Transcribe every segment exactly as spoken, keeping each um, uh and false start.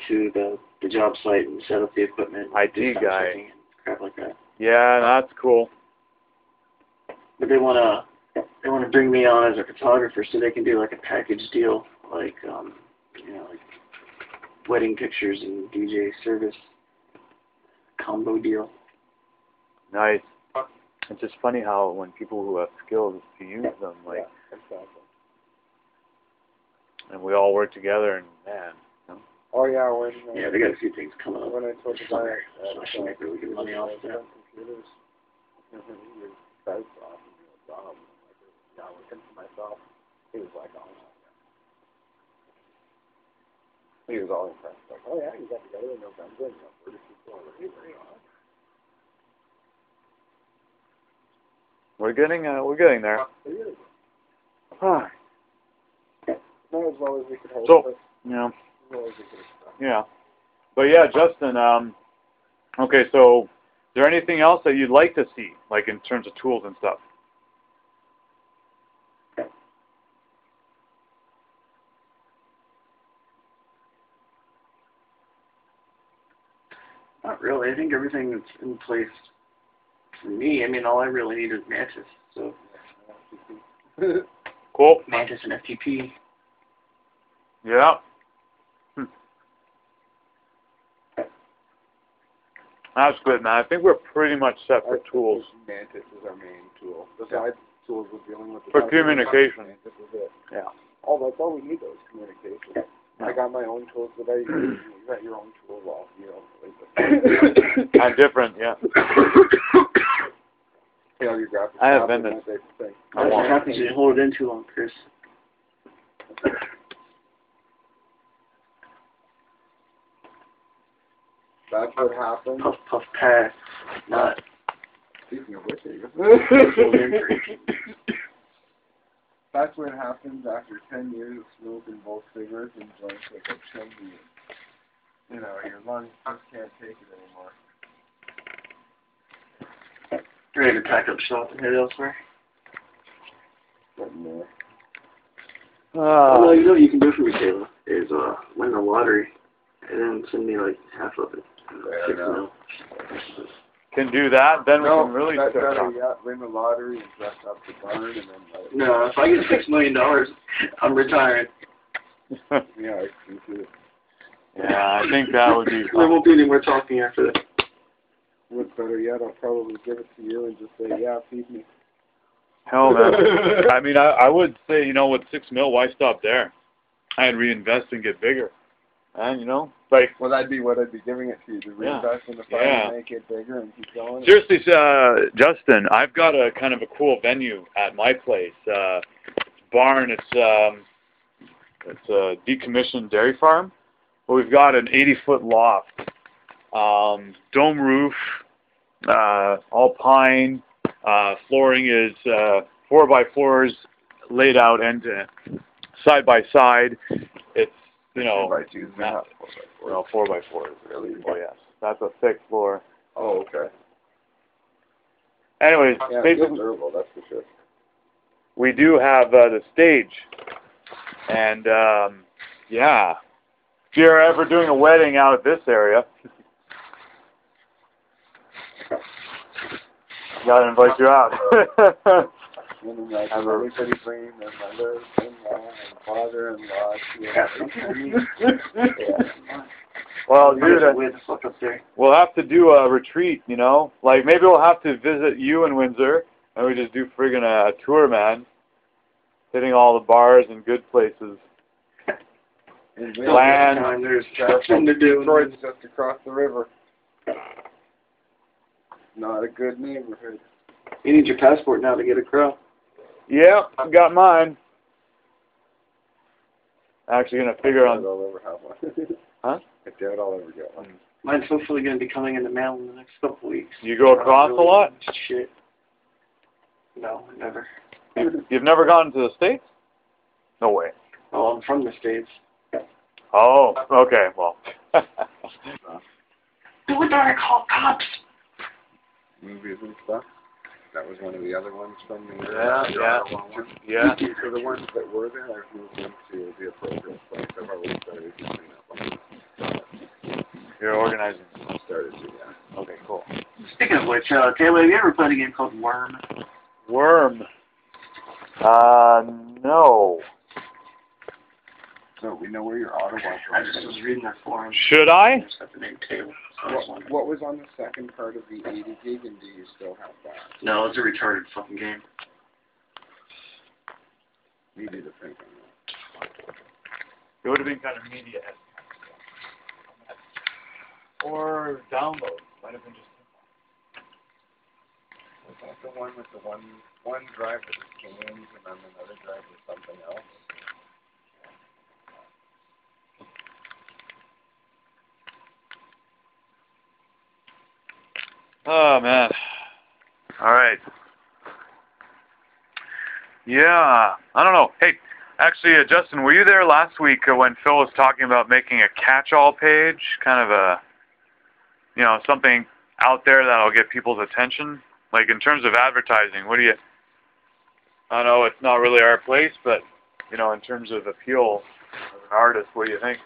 to the the job site and set up the equipment. I T do guy. and crap like that. Yeah, that's cool. But they wanna they wanna bring me on as a photographer so they can do like a package deal, like um you know like wedding pictures and D J service combo deal. Nice. It's just funny how when people who have skills to use them, like, Yeah, exactly. and we all work together, and man, you know. Oh yeah, when uh, Yeah, they got a few things coming up. when I told the guy Summer, uh, so I should make really good money off of that. computers, you know, he was started off and do a job. Like, yeah, looking for myself, he was like, oh no. He was all impressed, like, oh yeah, you got together in November and you know, thirty people already, very odd. We're getting, uh, we're getting there. Not as well as we could hope, So, but yeah, as well as we could expect. yeah. But yeah, Justin, um, okay, so is there anything else that you'd like to see, like in terms of tools and stuff? Not really. I think everything that's in place for me. I mean, all I really need is Mantis. So Cool. Mantis and F T P. Yeah. Hmm. That's good, man. I think we're pretty much set for I tools. think Mantis is our main tool. Besides tools we're dealing with. the For company, communication. Mantis is it. Yeah. All that's all we need though is communication. I got my own tools that I use. You got your own tools, all you know. I'm different, yeah. You know, your graphics. I have tablet, vendors. that type of thing. I That's what want happens when you hold it in too long, Chris. That's what happens. Puff, puff, pass. Not. Speaking of which, there you Hold in go. for That's what happens after ten years of smoking both cigarettes and joints like a chimney. You know, your lungs just can't take it anymore. Ready to pack up shop and head elsewhere? But no. Oh, no, Uh, you know what you can do for me, Taylor, is uh, win the lottery and then send me like half of it. Yeah, Six no. mil. can do that, then we No, can really that's start better talking. yet. Win the lottery and dress up the barn and then like, No, if I get six million dollars, I'm retiring. yeah, I can see it. Yeah, I think that would be There fun. won't be any more talking after that. What's better yet, I'll probably give it to you and just say, yeah, feed me. Hell, man. I mean, I, I would say, you know, with six mil, why stop there? I'd reinvest and get bigger. And, you know, like, Well, that'd be what I'd be giving it to you, to Yeah. reinvest in the farm Yeah. and make it bigger and keep going. seriously, uh, Justin, I've got a kind of a cool venue at my place. Uh, it's a barn. It's um, it's a decommissioned dairy farm. But we've got an eighty-foot loft, um, dome roof, uh, all pine. Uh, flooring is uh, four by fours laid out end to end, side by side. It's you know, By two, not, four by four. no four by fours really. Oh yes, that's a thick floor. Oh, okay. Anyways, Yeah, it's basically, durable, that's for sure. we do have uh, the stage, and um, yeah, if you're ever doing a wedding out at this area, gotta invite you out. And then like everybody bringing their mother-in-law and father-in-law to Yeah. yeah. Well, dude, uh, Way the fuck up there. we'll have to do a retreat, you know? Like, maybe we'll have to visit you in Windsor, and we just do friggin' a, a tour, man. Hitting all the bars and good places. And Land. Time, there's nothing to do. Detroit's just across the river. Not a good neighborhood. You need your passport now to get a crow. Yeah, I got mine. Actually gonna figure I on... doubt I'll ever have one. Huh? I doubt I'll ever get one. Mine's hopefully going to be coming in the mail in the next couple weeks. You go across a lot? Shit. No, never. You've never gone to the States? No way. Oh, I'm from the States. Oh, okay, well. Do it, I call cops. Movies and stuff. That was one of the other ones from the Yeah, yeah. Yeah. So the ones that were there, I've moved them to the appropriate place. I've already started using that one. You're organizing. I started to, yeah. Okay, cool. Speaking of which, uh, Taylor, have you ever played a game called Worm? Worm. Uh, no. So we know where your auto was. I just was reading their forums. Should I? Just got the name Taylor. So I was What, wondering. what was on the second part of the eighty gig, and do you still have that? No, it's a retarded fucking game. You need to think on that. It would have been kind of media. Or download. Might have been just. Was that the one with the one one drive that was games, and then another drive was something else? Oh man. All right. Yeah. I don't know. Hey, actually, uh, Justin, were you there last week uh, when Phil was talking about making a catch-all page, kind of a, you know, something out there that'll get people's attention? Like in terms of advertising, what do you? I know it's not really our place, but you know, in terms of appeal as an artist, what do you think?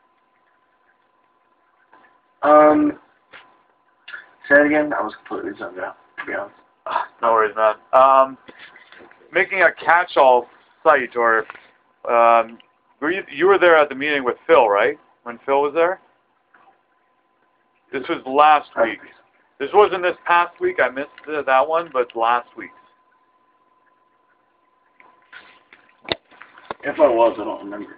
Um, say it again. I was completely zoned out, to be honest. No worries, man. Um, making a catch-all site, or um, were you you were there at the meeting with Phil, right? When Phil was there. This was last week. This wasn't this past week. I missed uh, that one, but last week. If I was, I don't remember.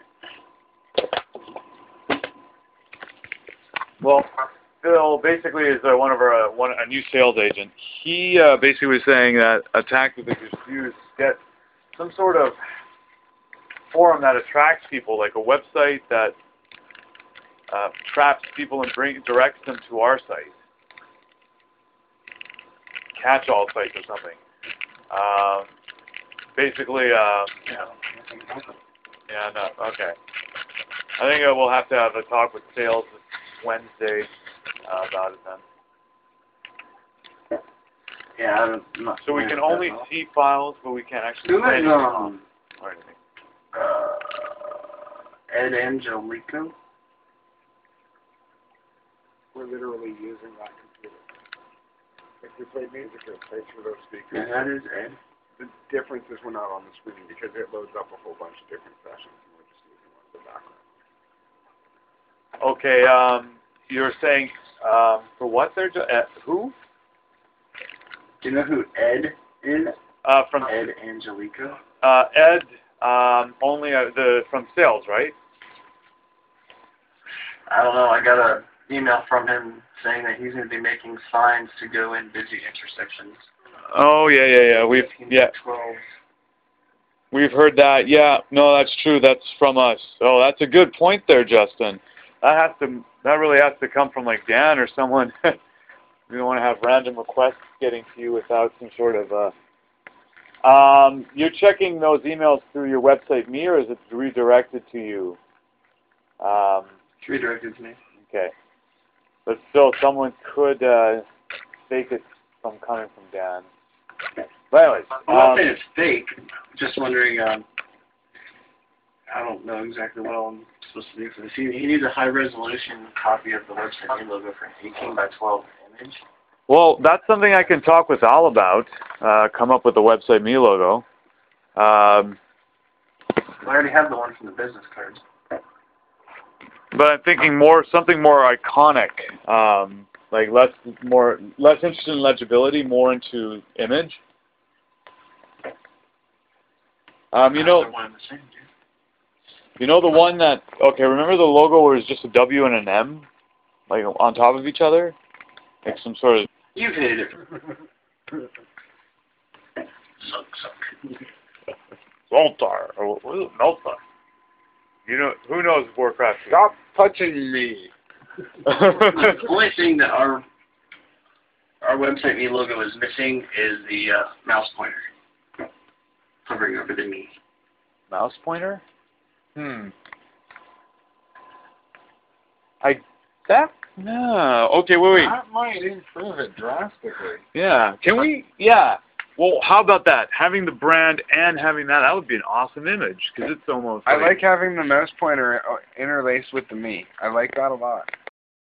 Well, Phil basically is uh, one of our uh, one a new sales agent. He uh, basically was saying that a tactic they could use is get some sort of forum that attracts people, like a website that uh, traps people and bring directs them to our site. Catch-all site or something. Um, basically, uh, Yeah. yeah, no, okay. I think uh, we'll have to have a talk with sales Wednesday uh, about it then. Yeah, I don't, I'm not So we can only see files, but we can't actually Who play is, anything um, or anything. uh, Ed Angelico? We're literally using that computer. If we play music, it plays through those speakers. Yeah, that is Ed. The difference is we're not on the screen because it loads up a whole bunch of different sessions, and we're just using one in the background. Okay, um, you're saying um, for what they're do- uh, who? Do you know who Ed is? Uh, from Ed Angelico? uh, Ed, um, only uh, the from sales, right? I don't know. I got a email from him saying that he's going to be making signs to go in busy intersections. Oh yeah, yeah, yeah. We've yeah. twelve. We've heard that. Yeah, no, that's true. That's from us. Oh, that's a good point there, Justin. That has to. That really has to come from like Dan or someone. We don't want to have random requests getting to you without some sort of. Uh, um, you're checking those emails through your website, me, or is it redirected to you? Um, It's redirected to me. okay, but still, someone could uh, fake it from coming from Dan. But anyways, I'm not um, saying it's fake. Just wondering. Um, I don't know exactly what I'm supposed to do for this. He, he needs a high resolution copy of the website logo for an eighteen by twelve image. well, that's something I can talk with Al about. Uh, come up with the website me logo. Um, I already have the one from the business cards. but I'm thinking more something more iconic, um, like less more less interested in legibility, more into image. Um, you know, They're one and the same, dude. you know the one that okay. Remember the logo where it's just a W and an M, like on top of each other, like some sort of. You've hit it. Suck, suck. Zoltar, or what is it? Meltar. You know, who knows Warcraft? Stop touching me! The only thing that our our website me logo is missing is the uh, mouse pointer hovering over the me. Mouse pointer? Hmm. I that no. Okay, wait, wait. That might improve it drastically. Yeah. Can we? Yeah. Well, how about that? Having the brand and having that, that would be an awesome image because it's almost. I like, like having the mouse pointer interlaced with the me. I like that a lot.